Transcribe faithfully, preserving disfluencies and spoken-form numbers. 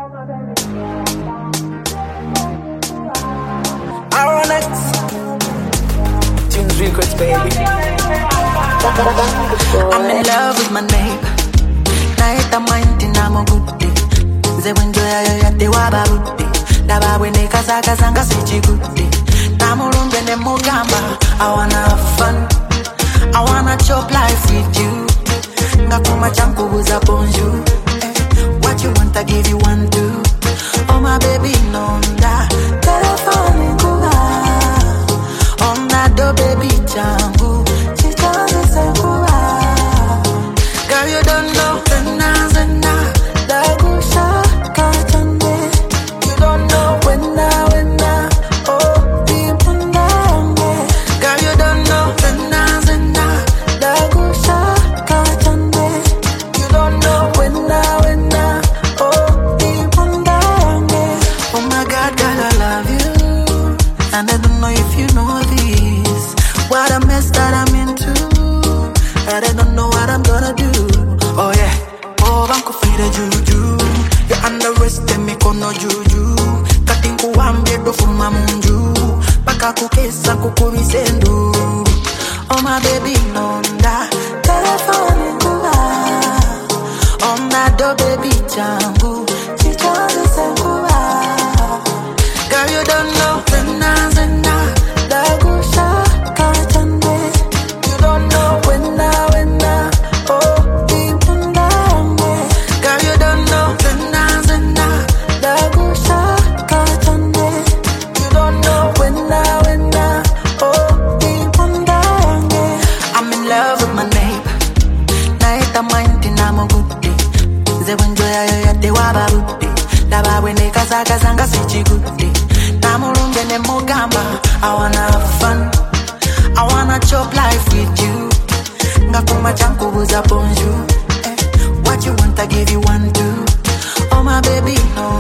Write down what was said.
Aronex Tunes Records, baby. I'm in love with my neighbor. Naita mind na moguti. Ze wenjo ya ya te wabaruti. Daba wene kasa kasa nga sichiguti. Namurumbe ne mogamba. I wanna have fun. I wanna chop life with you. Ngakuma changu buza bonjour. Eh, what you want I give you one two. Oh my baby nonda. Telephone kuba. On that do baby changu. Chichazi sekuba. Girl you don't know. Zena zena. Dagusha kachande. You don't know. Wena wena. Oh dipunda yange. Girl you don't know. Zena zena. Dagusha kachande. You don't know. Wena wena. Oh dipunda yange. Oh my God, girl I love you. And I don't know if you know this. What a mess that I'm into. And I don't know what I'm gonna do. Oh yeah. Oh, banku fire juju. You underestimate me kono juju. Katingu wambe do fuma munju. Baka kukesa kukumisendu. Oh my baby nonda. Telephone kuba. On that do baby changu. Chichazi sekuba. Girl you don't know. Zena zena. Dagusha kachande. You don't know. Wena wena. Oh dipunda yange. Girl you don't know. Zena zena. Dagusha kachande. You don't know. Wena wena. Oh dipunda yange. I'm in love with my neighbor. Naita mind na moguti. Ze wenjo ya ya te wabaruti. Daba wene kasa kasa nga sichiguti. Namurumbe ne mogamba. I wanna have fun. I wanna chop life with you. Ngakuma changu buza bonjour. Eh, what you want I give you one two. Oh my baby no.